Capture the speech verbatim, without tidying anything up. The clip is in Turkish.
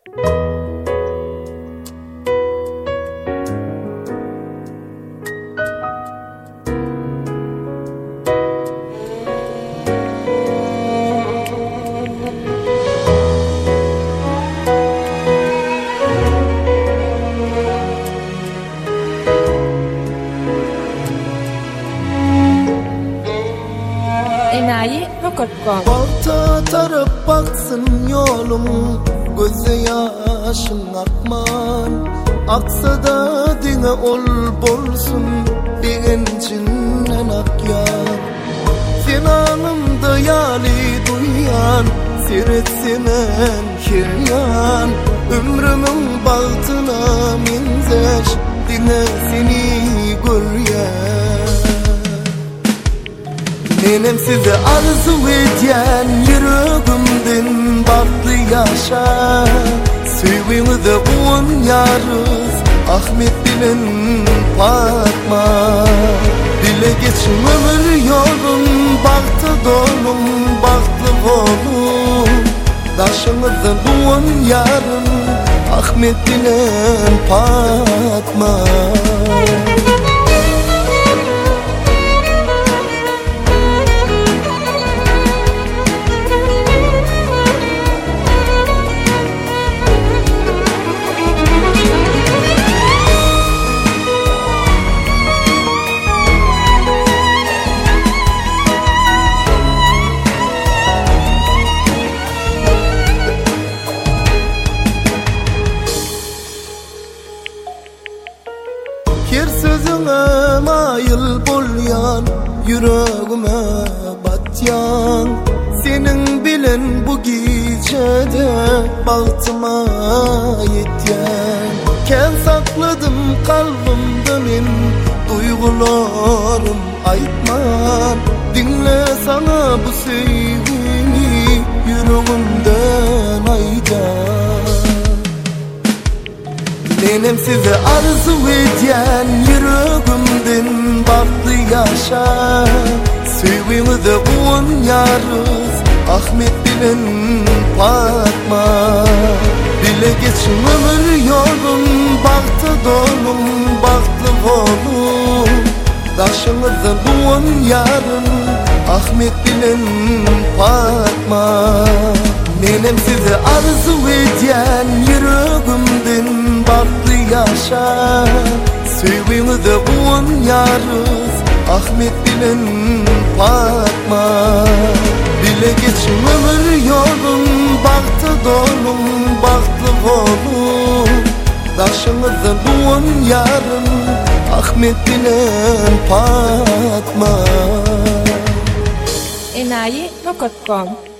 enayi nokta com. Balta tarıp baksın yolum, göze yaşın akman. Aksa da dine ol bolsun, digencinden ak yar. Sen anımda yali duyan, siretsinen kiryan. Ömrümün baltına minzeş, dine seni göryen. Nenem size arzu eden yüreğimden baktı yaşa. Süyümüzde on yarız Ahmet bilen Fatma. Dile geçin ömür yolum, baktı dolum, baktı oğlum. Daşımızda on yarın Ahmet bilen Fatma. Her sözüne mayıl bolyan, yüreğime batyan. Senin bilen bu gecede baltıma yetyen. Ken sakladım kalbimde men duygularım aytman. Dinle sana bu sevgini yüreğimden aydan. Nenem size arzu eden yüreğimden baktı yaşa. Süyümüzde on yarız Ahmet bilen Fatma. Dile geçin ömür yolum, baktı dolum, baktı oğlum. Daşımızda on yarın Ahmet bilen Fatma. Nenem size arzu eden yüreğimden baktı yaşa. Süyümüzde on yarız Ahmet bilen Fatma. Dile geçin ömür yolum, baktı dolum, baktı oğlum. Daşımızda on yarın Ahmet bilen Fatma. enayi nokta com.